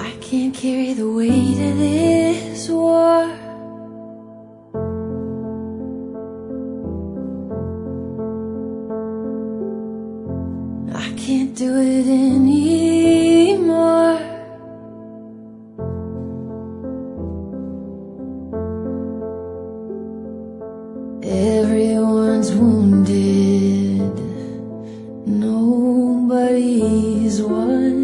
I can't carry the weight of this war. I can't do it anymore. Everyone's wounded, nobody's won.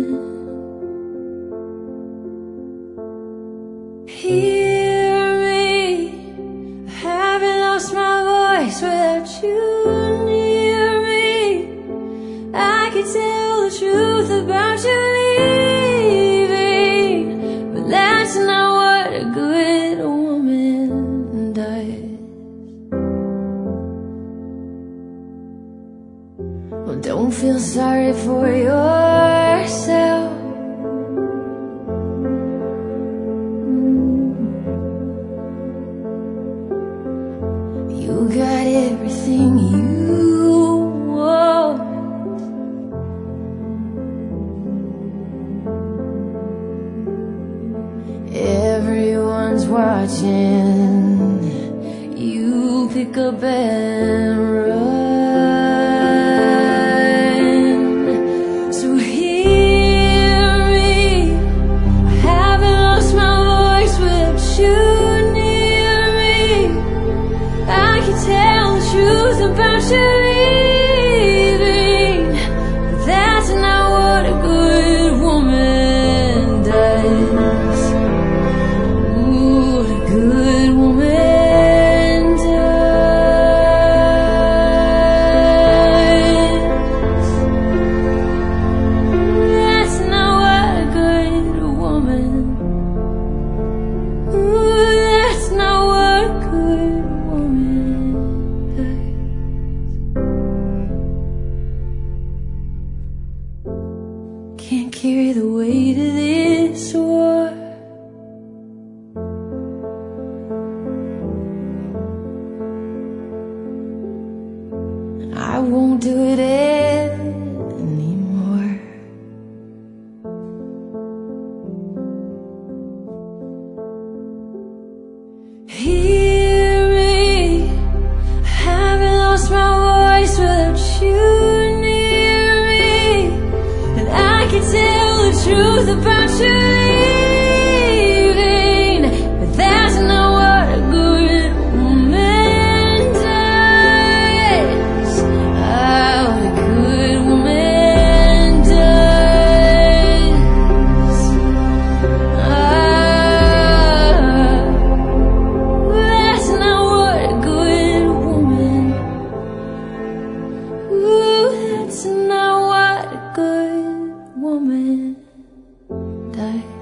Hear me, I haven't lost my voice without you near me. I could tell the truth about you leaving, but that's not what a good woman does. Well, don't feel sorry for yourself. You got everything you want. Everyone's watching. You pick up and run. So hear me, I haven't lost my voice without you near me. I can tell the truth about you leaving, but that's not what a good woman does. Ooh, what a good woman does. That's not what a good woman. Ooh, that's not what a good woman does. Can't carry the weight of this war. I won't do it anymore. Hear me, I haven't lost my voice without you near me, and I can tell the truth about you leaving, but that's not what a good woman does. Oh, what a good woman does. Oh, that's not what a good woman. Ooh, that's not what a good woman does.